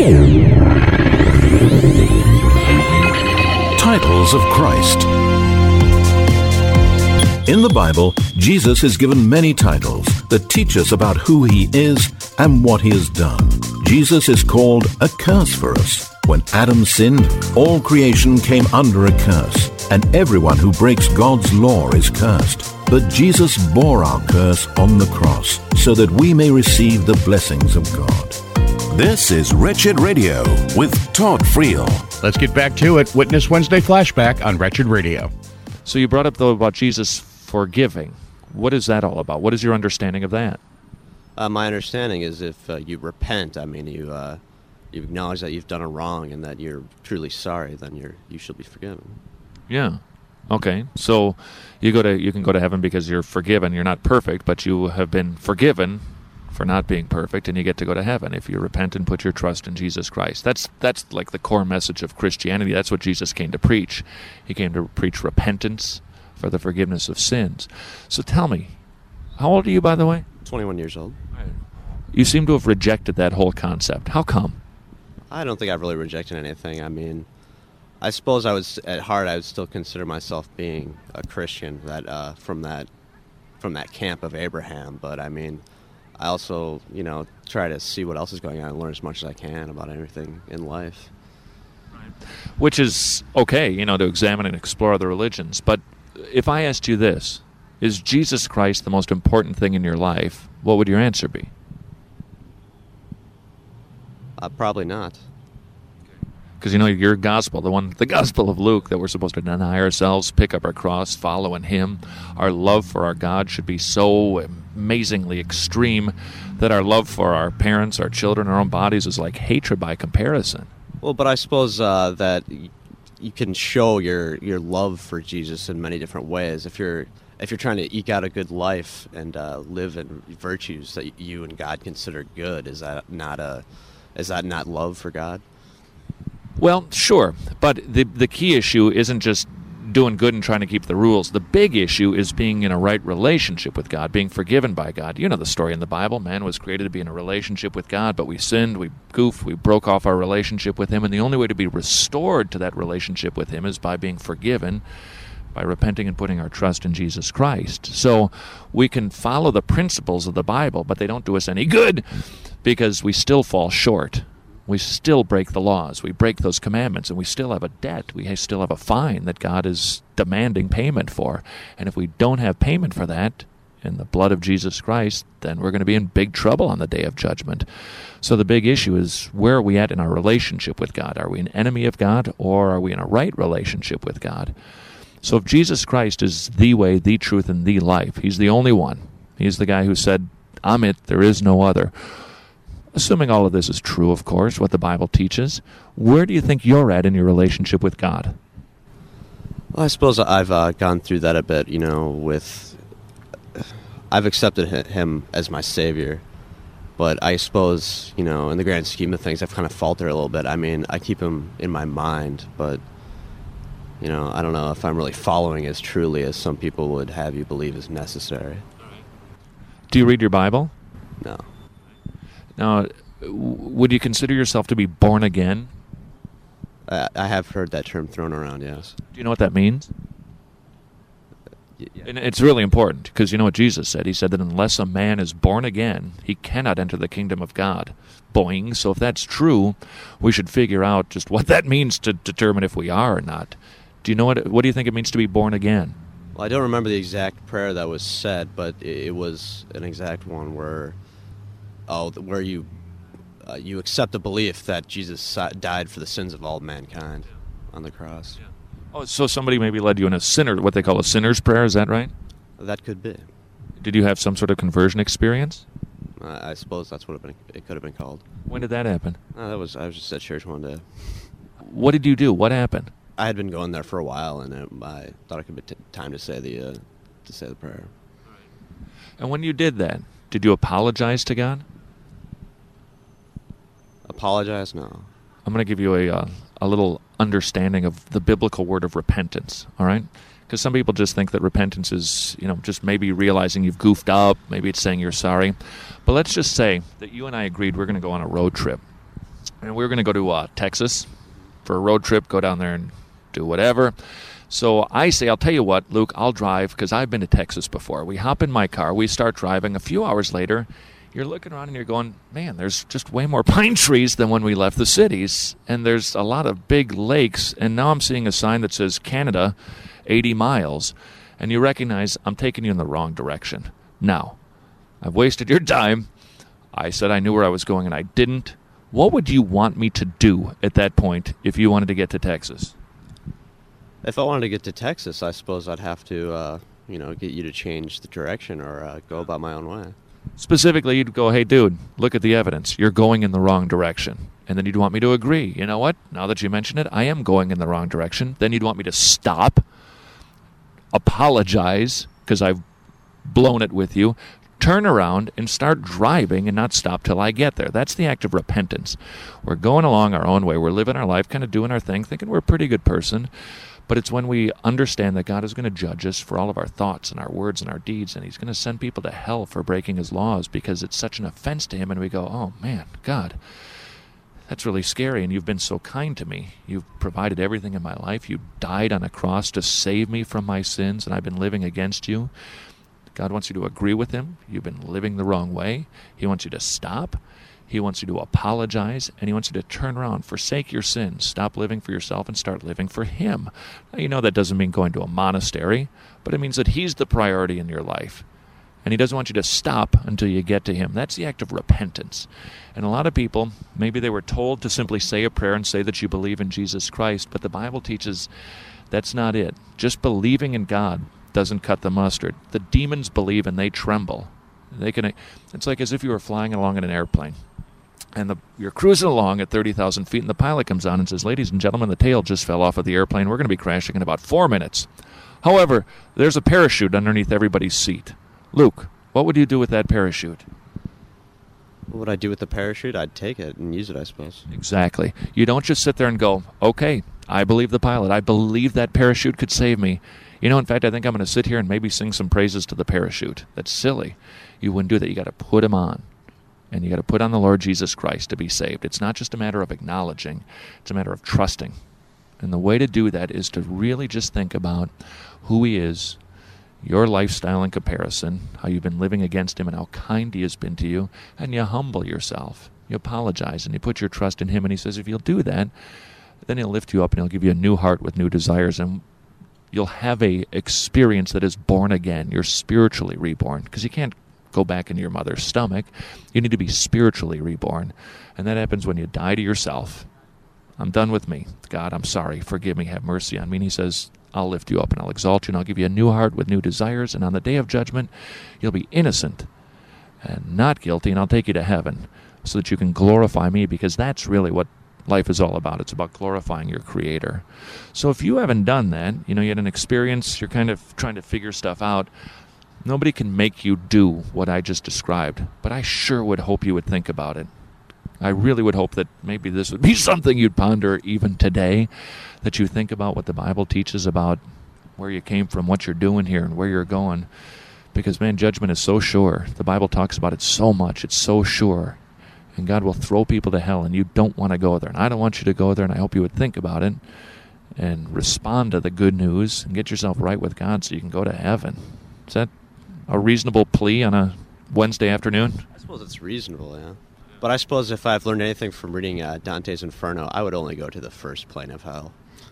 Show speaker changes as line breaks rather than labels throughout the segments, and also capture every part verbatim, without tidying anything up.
Titles of Christ. In the Bible, Jesus is given many titles that teach us about who he is and what he has done. Jesus is called a curse for us. When Adam sinned, all creation came under a curse, and everyone who breaks God's law is cursed. But Jesus bore our curse on the cross so that we may receive the blessings of God.
This is Wretched Radio with Todd Friel.
Let's get back to it. Witness Wednesday flashback on Wretched Radio.
So you brought up, though, about Jesus forgiving. What is that all about? What is your understanding of that?
Uh, my understanding is if uh, you repent, I mean, you uh, you acknowledge that you've done a wrong and that you're truly sorry, then you're you shall be forgiven.
Yeah. Okay. So you go to you can go to heaven because you're forgiven. You're not perfect, but you have been forgiven for not being perfect, and you get to go to heaven if you repent and put your trust in Jesus Christ. That's that's like the core message of Christianity. That's what Jesus came to preach. He came to preach repentance for the forgiveness of sins. So tell me, how old are you, by the way?
twenty-one years old.
You seem to have rejected that whole concept. How come?
I don't think I've really rejected anything. I mean, I suppose I was at heart I would still consider myself being a Christian that uh, from that from that camp of Abraham. But I mean, I also you know try to see what else is going on and learn as much as I can about everything in life.
Which is okay, you know, to examine and explore other religions. But if I asked you this, is Jesus Christ the most important thing in your life, what would your answer be?
Uh, probably not.
Because, you know, your gospel, the one, the gospel of Luke, that we're supposed to deny ourselves, pick up our cross, follow in him. Our love for our God should be so amazingly extreme that our love for our parents, our children, our own bodies is like hatred by comparison.
Well, but I suppose uh, that you can show your, your love for Jesus in many different ways. If you're if you're trying to eke out a good life and uh, live in virtues that you and God consider good, is that not a is that not love for God?
Well, sure, but the the key issue isn't just doing good and trying to keep the rules. The big issue is being in a right relationship with God, being forgiven by God. You know the story in the Bible. Man was created to be in a relationship with God, but we sinned, we goofed, we broke off our relationship with him, and the only way to be restored to that relationship with him is by being forgiven, by repenting and putting our trust in Jesus Christ. So we can follow the principles of the Bible, but they don't do us any good because we still fall short. We still break the laws. We break those commandments, and we still have a debt. We still have a fine that God is demanding payment for. And if we don't have payment for that in the blood of Jesus Christ, then we're going to be in big trouble on the day of judgment. So the big issue is, where are we at in our relationship with God? Are we an enemy of God, or are we in a right relationship with God? So if Jesus Christ is the way, the truth, and the life, he's the only one. He's the guy who said, I'm it, there is no other. Assuming all of this is true, of course, what the Bible teaches, where do you think you're at in your relationship with God?
Well, I suppose I've uh, gone through that a bit, you know, with... I've accepted him as my Savior, but I suppose, you know, in the grand scheme of things, I've kind of faltered a little bit. I mean, I keep him in my mind, but, you know, I don't know if I'm really following as truly as some people would have you believe is necessary.
Do you read your Bible?
No.
Now, would you consider yourself to be born again?
I, I have heard that term thrown around, yes.
Do you know what that means?
Yeah.
And it's really important, because you know what Jesus said. He said that unless a man is born again, he cannot enter the kingdom of God. Boing. So if that's true, we should figure out just what that means to determine if we are or not. Do you know what? What do you think it means to be born again?
Well, I don't remember the exact prayer that was said, but it, it was an exact one where... Oh, where you uh, you accept the belief that Jesus died for the sins of all mankind on the cross.
Yeah. Oh, so somebody maybe led you in a sinner, what they call a sinner's prayer, is that right?
That could be.
Did you have some sort of conversion experience?
Uh, I suppose that's what it, been, it could have been called.
When did that happen?
Uh, that was I was just at church one day.
What did you do? What happened?
I had been going there for a while, and it, I thought it could be t- time to say the uh, to say the prayer.
And when you did that, did you apologize to God?
Apologize? No.
I'm going to give you a uh, a little understanding of the biblical word of repentance, all right? Because some people just think that repentance is, you know, just maybe realizing you've goofed up, maybe it's saying you're sorry. But let's just say that you and I agreed we're going to go on a road trip. and we were going to go to uh, Texas for a road trip, go down there and do whatever. So I say, I'll tell you what, Luke, I'll drive because I've been to Texas before. We hop in my car. We start driving. A few hours later, you're looking around and you're going, man, there's just way more pine trees than when we left the cities. And there's a lot of big lakes. And now I'm seeing a sign that says Canada, eighty miles. And you recognize I'm taking you in the wrong direction. Now, I've wasted your time. I said I knew where I was going and I didn't. What would you want me to do at that point if you wanted to get to Texas?
If I wanted to get to Texas, I suppose I'd have to, uh, you know, get you to change the direction or uh, go about my own way.
Specifically, you'd go, hey, dude, look at the evidence. You're going in the wrong direction. And then you'd want me to agree. You know what? Now that you mention it, I am going in the wrong direction. Then you'd want me to stop, apologize, because I've blown it with you, turn around and start driving and not stop till I get there. That's the act of repentance. We're going along our own way. We're living our life, kind of doing our thing, thinking we're a pretty good person. But it's when we understand that God is going to judge us for all of our thoughts and our words and our deeds, and he's going to send people to hell for breaking his laws because it's such an offense to him, and we go, oh, man, God, that's really scary, and you've been so kind to me. You've provided everything in my life. You died on a cross to save me from my sins, and I've been living against you. God wants you to agree with him. You've been living the wrong way. He wants you to stop. He wants you to apologize, and he wants you to turn around, forsake your sins, stop living for yourself, and start living for him. Now, you know that doesn't mean going to a monastery, but it means that he's the priority in your life, and he doesn't want you to stop until you get to him. That's the act of repentance. And a lot of people, maybe they were told to simply say a prayer and say that you believe in Jesus Christ, but the Bible teaches that's not it. Just believing in God doesn't cut the mustard. The demons believe and they tremble. They can. It's like as if you were flying along in an airplane. And the, you're cruising along at thirty thousand feet, and the pilot comes on and says, ladies and gentlemen, the tail just fell off of the airplane. We're going to be crashing in about four minutes. However, there's a parachute underneath everybody's seat. Luke, what would you do with that parachute?
What would I do with the parachute? I'd take it and use it, I suppose.
Exactly. You don't just sit there and go, okay, I believe the pilot. I believe that parachute could save me. You know, in fact, I think I'm going to sit here and maybe sing some praises to the parachute. That's silly. You wouldn't do that. You got to put him on. And you got to put on the Lord Jesus Christ to be saved. It's not just a matter of acknowledging. It's a matter of trusting. And the way to do that is to really just think about who he is, your lifestyle in comparison, how you've been living against him and how kind he has been to you, and you humble yourself. You apologize and you put your trust in him, and he says if you'll do that, then he'll lift you up and he'll give you a new heart with new desires, and you'll have a experience that is born again. You're spiritually reborn, because you can't go back into your mother's stomach. You need to be spiritually reborn, and that happens when you die to yourself. I'm done with me. God, I'm sorry. Forgive me. Have mercy on me. And he says, I'll lift you up and I'll exalt you and I'll give you a new heart with new desires, and on the day of judgment, you'll be innocent and not guilty, and I'll take you to heaven so that you can glorify me, because that's really what life is all about. It's about glorifying your Creator. So if you haven't done that, you know, you had an experience, you're kind of trying to figure stuff out, nobody can make you do what I just described, but I sure would hope you would think about it. I really would hope that maybe this would be something you'd ponder even today, that you think about what the Bible teaches about where you came from, what you're doing here, and where you're going. Because, man, judgment is so sure. The Bible talks about it so much. It's so sure. And God will throw people to hell, and you don't want to go there. And I don't want you to go there, and I hope you would think about it and respond to the good news and get yourself right with God so you can go to heaven. Is that a reasonable plea on a Wednesday afternoon?
I suppose it's reasonable, yeah. But I suppose if I've learned anything from reading uh, Dante's Inferno, I would only go to the first plane of hell.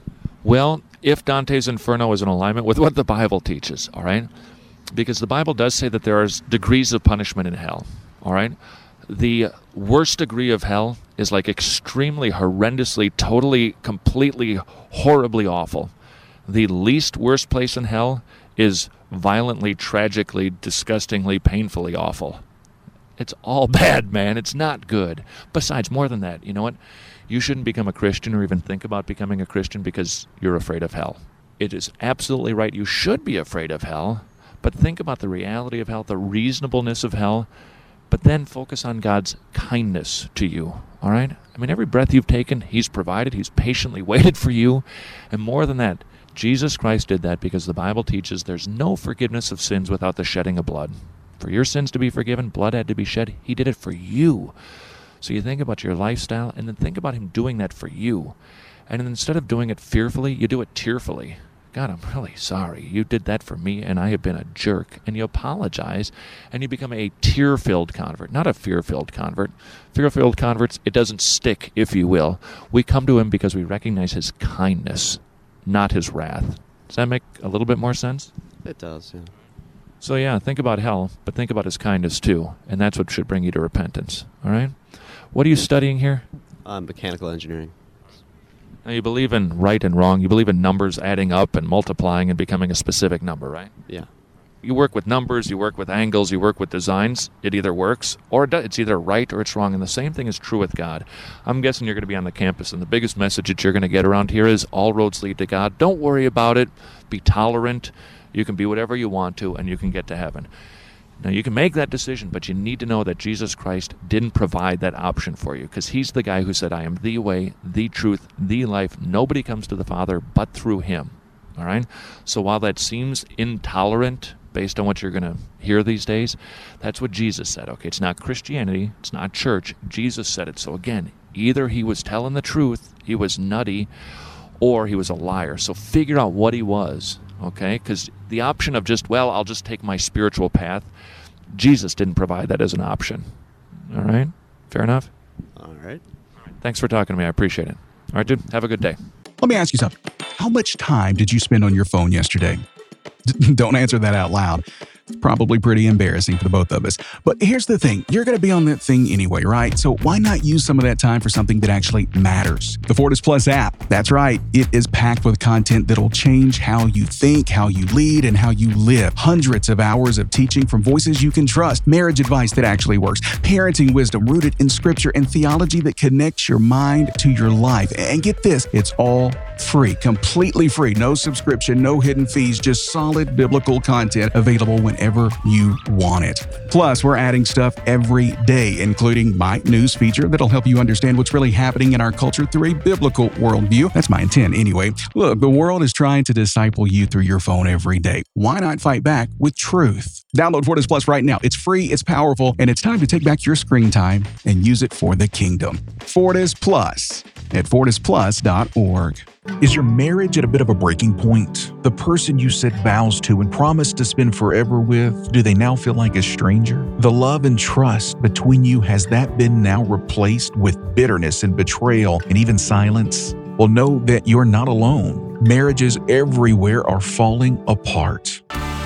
Well, if Dante's Inferno is in alignment with what the Bible teaches, all right? Because the Bible does say that there are degrees of punishment in hell, all right? The worst degree of hell is like extremely, horrendously, totally, completely, horribly awful. The least worst place in hell is violently, tragically, disgustingly, painfully awful. It's all bad, man. It's not good. Besides, more than that, you know what? You shouldn't become a Christian or even think about becoming a Christian because you're afraid of hell. It is absolutely right. You should be afraid of hell, but think about the reality of hell, the reasonableness of hell, but then focus on God's kindness to you, all right? I mean, every breath you've taken, he's provided. He's patiently waited for you. And more than that, Jesus Christ did that because the Bible teaches there's no forgiveness of sins without the shedding of blood. For your sins to be forgiven, blood had to be shed. He did it for you. So you think about your lifestyle, and then think about him doing that for you. And then instead of doing it fearfully, you do it tearfully. God, I'm really sorry. You did that for me, and I have been a jerk. And you apologize, and you become a tear-filled convert, not a fear-filled convert. Fear-filled converts, it doesn't stick, if you will. We come to him because we recognize his kindness, not his wrath. Does that make a little bit more sense?
It does, yeah.
So yeah, think about hell, but think about his kindness too, and that's what should bring you to repentance. All right? What are you studying here?
Um, mechanical engineering.
Now, you believe in right and wrong. You believe in numbers adding up and multiplying and becoming a specific number, right?
Yeah.
You work with numbers, you work with angles, you work with designs. It either works or it does. It's either right or it's wrong. And the same thing is true with God. I'm guessing you're going to be on the campus, and the biggest message that you're going to get around here is all roads lead to God. Don't worry about it. Be tolerant. You can be whatever you want to, and you can get to heaven. Now, you can make that decision, but you need to know that Jesus Christ didn't provide that option for you, because he's the guy who said, I am the way, the truth, the life. Nobody comes to the Father but through him. All right? So while that seems intolerant based on what you're going to hear these days, that's what Jesus said. Okay, it's not Christianity. It's not church. Jesus said it. So again, either he was telling the truth, he was nutty, or he was a liar. So figure out what he was. Okay, because the option of just, well, I'll just take my spiritual path, Jesus didn't provide that as an option. All right? Fair enough?
All right.
Thanks for talking to me. I appreciate it. All right, dude. Have a good day.
Let me ask you something. How much time did you spend on your phone yesterday? D- don't answer that out loud. It's probably pretty embarrassing for the both of us. But here's the thing. You're going to be on that thing anyway, right? So why not use some of that time for something that actually matters? The Fortis Plus app. That's right. It is packed with content that'll change how you think, how you lead, and how you live. Hundreds of hours of teaching from voices you can trust, marriage advice that actually works, parenting wisdom rooted in scripture, and theology that connects your mind to your life. And get this, it's all free, completely free. No subscription, no hidden fees, just solid biblical content available whenever you want it. Plus, we're adding stuff every day, including my news feature that'll help you understand what's really happening in our culture through a biblical worldview. That's my intent anyway. Look, the world is trying to disciple you through your phone every day. Why not fight back with truth? Download Fortis Plus right now. It's free, it's powerful, and it's time to take back your screen time and use it for the kingdom. Fortis Plus at fortis plus dot org.
Is your marriage at a bit of a breaking point? The person you said vows to and promised to spend forever with, do they now feel like a stranger? The love and trust between you, has that been now replaced with bitterness and betrayal and even silence? Well, know that you're not alone. Marriages everywhere are falling apart.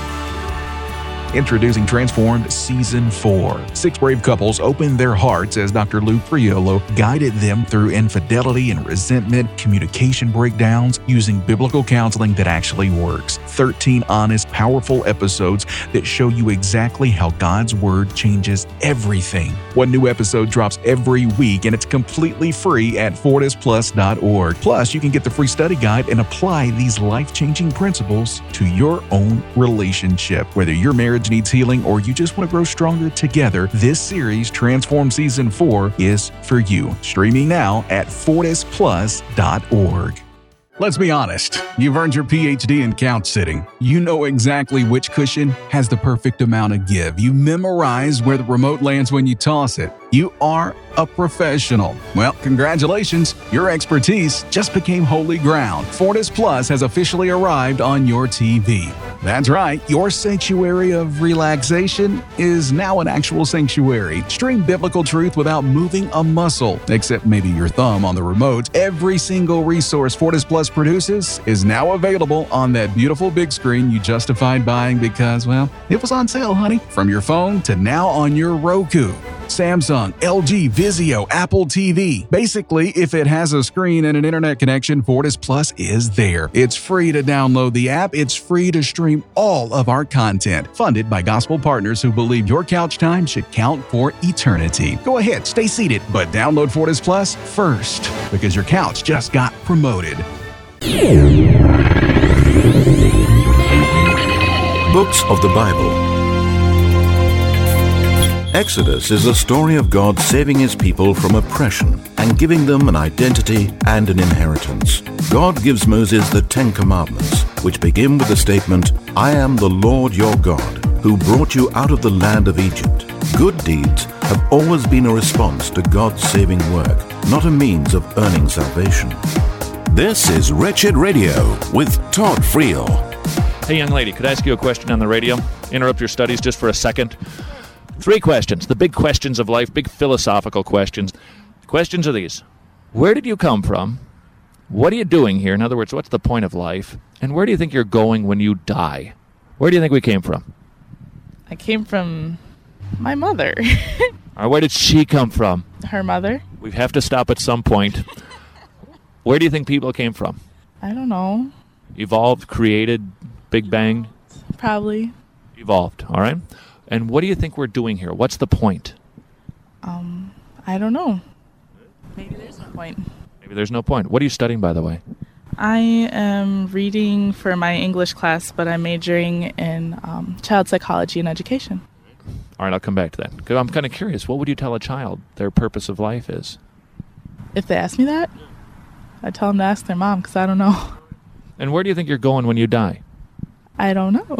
Introducing Transformed Season four. Six brave couples opened their hearts as Doctor Lou Priolo guided them through infidelity and resentment, communication breakdowns, using biblical counseling that actually works. thirteen honest, powerful episodes that show you exactly how God's Word changes everything. One new episode drops every week, and it's completely free at fortis plus dot org. Plus, you can get the free study guide and apply these life-changing principles to your own relationship. Whether your marriage needs healing or you just want to grow stronger together, this series, Transform Season four, is for you. Streaming now at fortis plus dot org.
Let's be honest, you've earned your P H D in couch sitting. You know exactly which cushion has the perfect amount of give. You memorize where the remote lands when you toss it. You are a professional. Well, congratulations, your expertise just became holy ground. Fortis Plus has officially arrived on your T V. That's right, your sanctuary of relaxation is now an actual sanctuary. Stream biblical truth without moving a muscle, except maybe your thumb on the remote. Every single resource Fortis Plus produces is now available on that beautiful big screen you justified buying because, well, it was on sale, honey. From your phone to now on your Roku, Samsung, L G, Vizio, Apple T V. Basically, if it has a screen and an internet connection, Fortis Plus is there. It's free to download the app. It's free to stream all of our content. Funded by gospel partners who believe your couch time should count for eternity. Go ahead, stay seated, but download Fortis Plus first because your couch just got promoted.
Books of the Bible. Exodus is the story of God saving his people from oppression and giving them an identity and an inheritance. God gives Moses the Ten Commandments, which begin with the statement, I am the Lord your God, who brought you out of the land of Egypt. Good deeds have always been a response to God's saving work, not a means of earning salvation.
This is Wretched Radio with Todd Friel.
Hey, young lady, could I ask you a question on the radio? Interrupt your studies just for a second. Three questions, the big questions of life, big philosophical questions. The questions are these. Where did you come from? What are you doing here? In other words, what's the point of life? And where do you think you're going when you die? Where do you think we came from?
I came from my mother.
All right, where did she come from?
Her mother.
We have to stop at some point. Where do you think people came from?
I don't know.
Evolved, created, Big Bang?
Probably.
Evolved, all right? And what do you think we're doing here? What's the point?
Um, I don't know. Maybe there's no point.
Maybe there's no point. What are you studying, by the way?
I am reading for my English class, but I'm majoring in um, child psychology and education.
All right, I'll come back to that. Because I'm kind of curious. What would you tell a child their purpose of life is?
If they ask me that, I tell them to ask their mom, because I don't know.
And where do you think you're going when you die?
I don't know.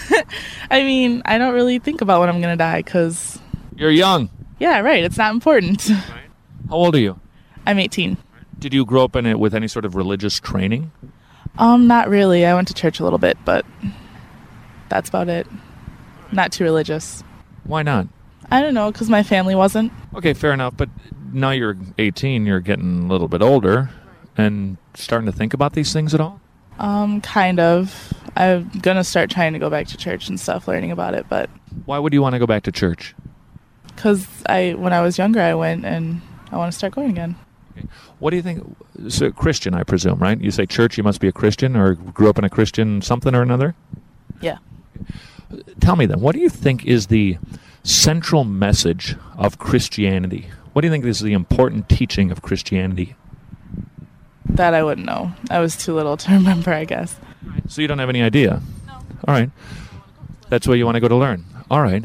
I mean, I don't really think about when I'm going to die, because...
You're young.
Yeah, right. It's not important.
Right. How old are you?
I'm eighteen.
Did you grow up in it with any sort of religious training?
Um, not really. I went to church a little bit, but that's about it. Not too religious.
Why not?
I don't know, because my family wasn't.
Okay, fair enough, but now you're eighteen, you're getting a little bit older, and starting to think about these things at all?
Um, kind of. I'm going to start trying to go back to church and stuff, learning about it, but...
Why would you want to go back to church?
Because I, when I was younger, I went, and I want to start going again.
Okay. What do you think? So Christian, I presume, right? You say church, you must be a Christian, or grew up in a Christian something or another?
Yeah.
Tell me then, what do you think is the central message of Christianity? What do you think is the important teaching of Christianity?
That I wouldn't know. I was too little to remember, I guess.
So you don't have any idea?
No.
All right. That's where you want to go to learn. All right.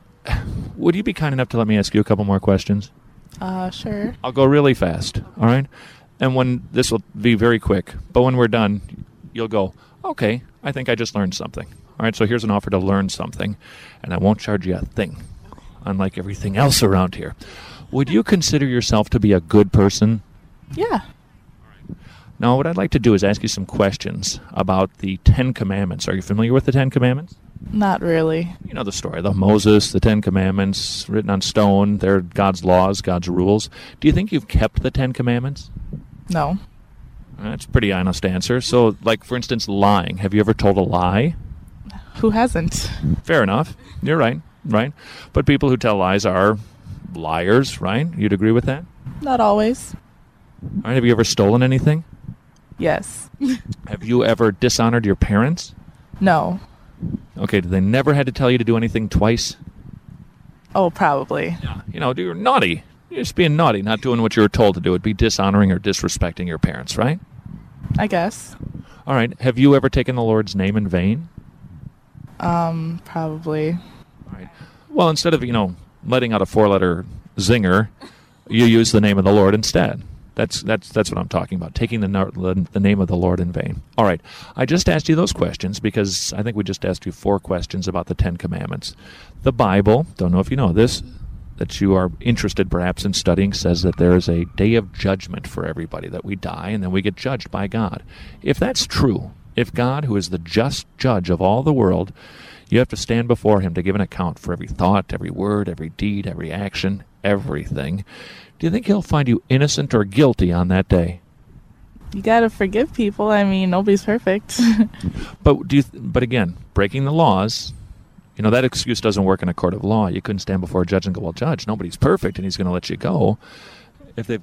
Would you be kind enough to let me ask you a couple more questions?
Uh, sure.
I'll go really fast, all right? And when this will be very quick, but when we're done, you'll go, okay, I think I just learned something. All right, so here's an offer to learn something, and I won't charge you a thing, unlike everything else around here. Would you consider yourself to be a good person?
Yeah.
Now, what I'd like to do is ask you some questions about the Ten Commandments. Are you familiar with the Ten Commandments?
Not really.
You know the story, the Moses, the Ten Commandments, written on stone. They're God's laws, God's rules. Do you think you've kept the Ten Commandments?
No.
That's a pretty honest answer. So, like, for instance, lying. Have you ever told a lie?
Who hasn't?
Fair enough. You're right, right? But people who tell lies are liars, right? You'd agree with that?
Not always.
All right, have you ever stolen anything?
Yes.
Have you ever dishonored your parents?
No.
Okay, did they never had to tell you to do anything twice?
Oh, probably.
Yeah. You know, you're naughty. You're just being naughty, not doing what you were told to do. It'd be dishonoring or disrespecting your parents, right?
I guess.
All right. Have you ever taken the Lord's name in vain?
Um, probably.
All right. Well, instead of, you know, letting out a four-letter zinger, you use the name of the Lord instead. That's that's that's what I'm talking about, taking the, the name of the Lord in vain. All right. I just asked you those questions because I think we just asked you four questions about the Ten Commandments. The Bible, don't know if you know this, that you are interested perhaps in studying, says that there is a day of judgment for everybody, that we die and then we get judged by God. If that's true, if God, who is the just judge of all the world, you have to stand before him to give an account for every thought, every word, every deed, every action, everything, do you think he'll find you innocent or guilty on that day?
You gotta forgive people. I mean, nobody's perfect.
But do you th- but again, breaking the laws, you know, that excuse doesn't work in a court of law. You couldn't stand before a judge and go, well, judge, nobody's perfect, and he's going to let you go. If they've,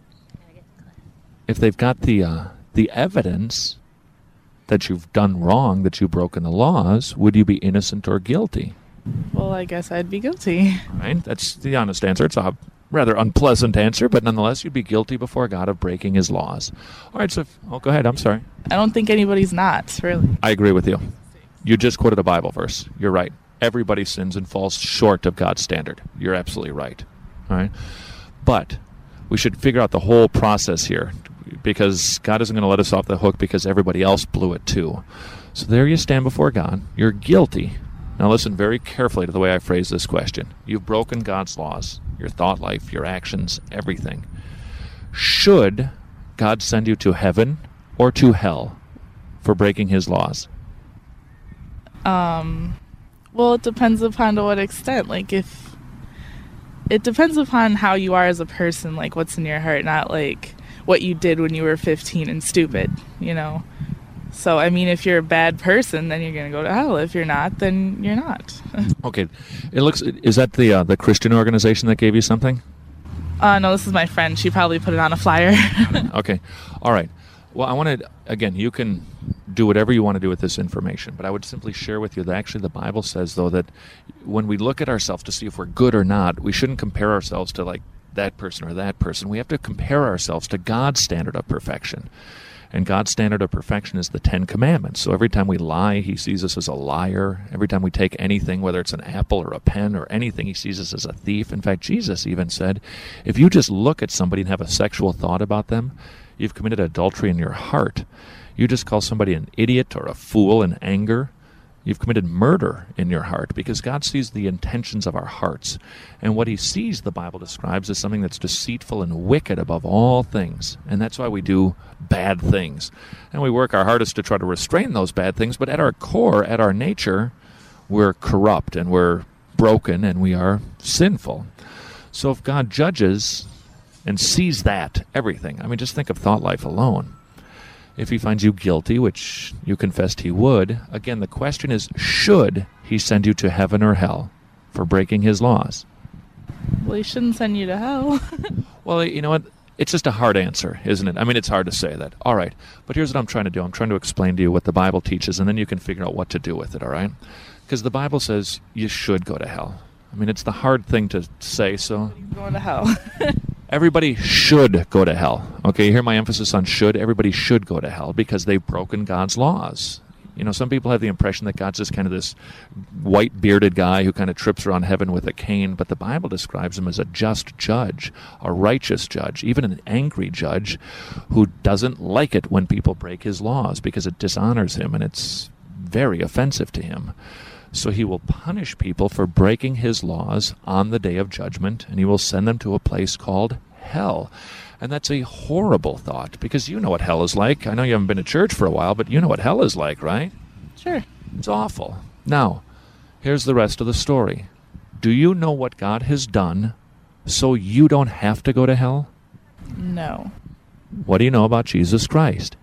if they've got the uh, the evidence that you've done wrong, that you've broken the laws, would you be innocent or guilty?
Well, I guess I'd be guilty.
Right? That's the honest answer. It's a rather unpleasant answer, but nonetheless, you'd be guilty before God of breaking his laws. All right, so, if, oh, go ahead. I'm sorry.
I don't think anybody's not, really.
I agree with you. You just quoted a Bible verse. You're right. Everybody sins and falls short of God's standard. You're absolutely right. All right? But we should figure out the whole process here, because God isn't going to let us off the hook because everybody else blew it too. So there you stand before God. You're guilty. Now listen very carefully to the way I phrase this question. You've broken God's laws, your thought life, your actions, everything. Should God send you to heaven or to hell for breaking his laws?
Um, well, it depends upon to what extent. Like, if it depends upon how you are as a person, like what's in your heart, not like what you did when you were fifteen and stupid, you know? So, I mean, if you're a bad person, then you're going to go to hell. If you're not, then you're not.
Okay. It looks, is that the uh, the Christian organization that gave you something?
Uh, no, this is my friend. She probably put it on a flyer.
Okay. All right. Well, I want to, again, you can do whatever you want to do with this information, but I would simply share with you that actually the Bible says, though, that when we look at ourselves to see if we're good or not, we shouldn't compare ourselves to, like, that person or that person. We have to compare ourselves to God's standard of perfection. And God's standard of perfection is the Ten Commandments. So every time we lie, he sees us as a liar. Every time we take anything, whether it's an apple or a pen or anything, he sees us as a thief. In fact, Jesus even said, if you just look at somebody and have a sexual thought about them, you've committed adultery in your heart. You just call somebody an idiot or a fool in anger, you've committed murder in your heart, because God sees the intentions of our hearts. And what he sees, the Bible describes, as something that's deceitful and wicked above all things. And that's why we do bad things. And we work our hardest to try to restrain those bad things, but at our core, at our nature, we're corrupt and we're broken and we are sinful. So if God judges and sees that, everything, I mean, just think of thought life alone. If he finds you guilty, which you confessed he would, again, the question is, should he send you to heaven or hell for breaking his laws?
Well, he shouldn't send you to hell.
Well, you know what? It's just a hard answer, isn't it? I mean, it's hard to say that. All right. But here's what I'm trying to do. I'm trying to explain to you what the Bible teaches, and then you can figure out what to do with it, all right? Because the Bible says you should go to hell. I mean, it's the hard thing to say, so...
Going to hell.
Everybody should go to hell. Okay, you hear my emphasis on should? Everybody should go to hell because they've broken God's laws. You know, some people have the impression that God's just kind of this white-bearded guy who kind of trips around heaven with a cane, but the Bible describes him as a just judge, a righteous judge, even an angry judge who doesn't like it when people break his laws because it dishonors him and it's very offensive to him. So he will punish people for breaking his laws on the day of judgment, and he will send them to a place called hell. And that's a horrible thought, because you know what hell is like. I know you haven't been to church for a while, but you know what hell is like, right?
Sure.
It's awful. Now, here's the rest of the story. Do you know what God has done so you don't have to go to hell?
No.
What do you know about Jesus Christ?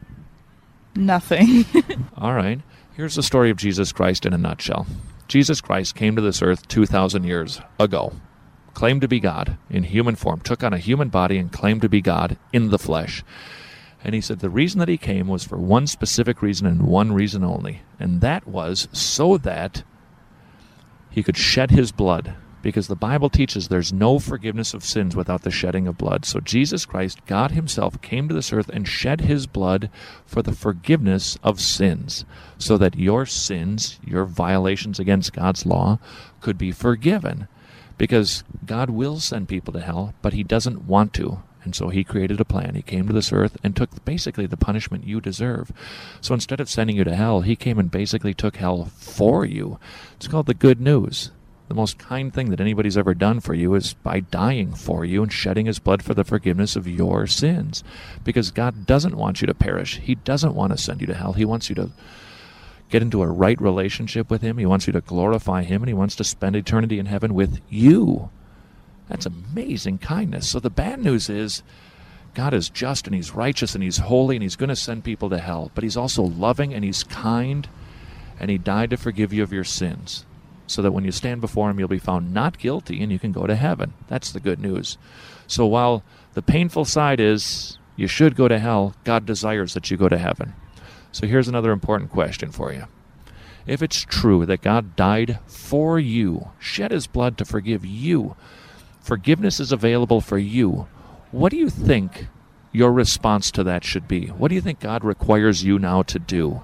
Nothing.
All right. Here's the story of Jesus Christ in a nutshell. Jesus Christ came to this earth two thousand years ago, claimed to be God in human form, took on a human body and claimed to be God in the flesh. And he said the reason that he came was for one specific reason and one reason only, and that was so that he could shed his blood, because the Bible teaches there's no forgiveness of sins without the shedding of blood. So Jesus Christ, God himself, came to this earth and shed his blood for the forgiveness of sins, so that your sins, your violations against God's law, could be forgiven. Because God will send people to hell, but he doesn't want to. And so he created a plan. He came to this earth and took basically the punishment you deserve. So instead of sending you to hell, he came and basically took hell for you. It's called the good news. The most kind thing that anybody's ever done for you is by dying for you and shedding his blood for the forgiveness of your sins. Because God doesn't want you to perish. He doesn't want to send you to hell. He wants you to get into a right relationship with him. He wants you to glorify him, and he wants to spend eternity in heaven with you. That's amazing kindness. So the bad news is God is just and he's righteous and he's holy and he's going to send people to hell. But he's also loving and he's kind, and he died to forgive you of your sins, so that when you stand before him, you'll be found not guilty and you can go to heaven. That's the good news. So while the painful side is you should go to hell, God desires that you go to heaven. So here's another important question for you. If it's true that God died for you, shed his blood to forgive you, forgiveness is available for you, what do you think your response to that should be? What do you think God requires you now to do?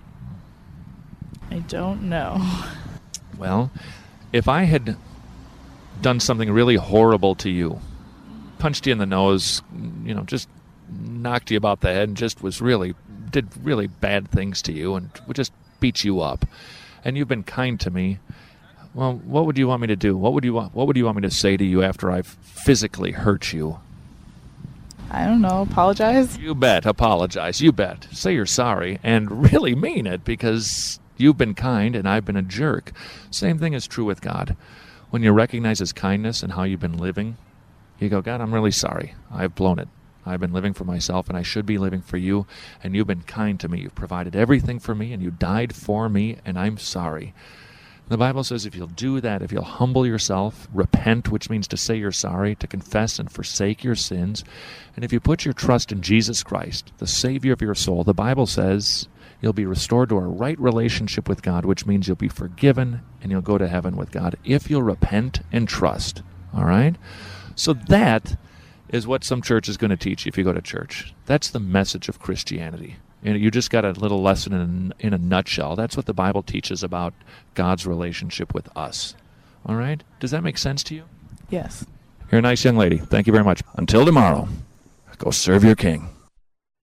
I don't know.
Well, if I had done something really horrible to you, punched you in the nose, you know, just knocked you about the head and just was really, did really bad things to you and would just beat you up, and you've been kind to me, Well, what would you want me to do? What would you want? What would you want me to say to you after I've physically hurt you?
I don't know. Apologize?
You bet. Apologize. You bet. Say you're sorry and really mean it, because you've been kind and I've been a jerk. Same thing is true with God. When you recognize His kindness and how you've been living, you go, God, I'm really sorry. I've blown it. I've been living for myself, and I should be living for you, and you've been kind to me. You've provided everything for me, and you died for me, and I'm sorry. The Bible says if you'll do that, if you'll humble yourself, repent, which means to say you're sorry, to confess and forsake your sins, and if you put your trust in Jesus Christ, the Savior of your soul, the Bible says you'll be restored to a right relationship with God, which means you'll be forgiven, and you'll go to heaven with God if you'll repent and trust. All right? So that is what some church is going to teach you if you go to church. That's the message of Christianity. And you just got a little lesson in a, in a nutshell. That's what the Bible teaches about God's relationship with us. All right? Does that make sense to you?
Yes.
You're a nice young lady. Thank you very much. Until tomorrow, go serve your king.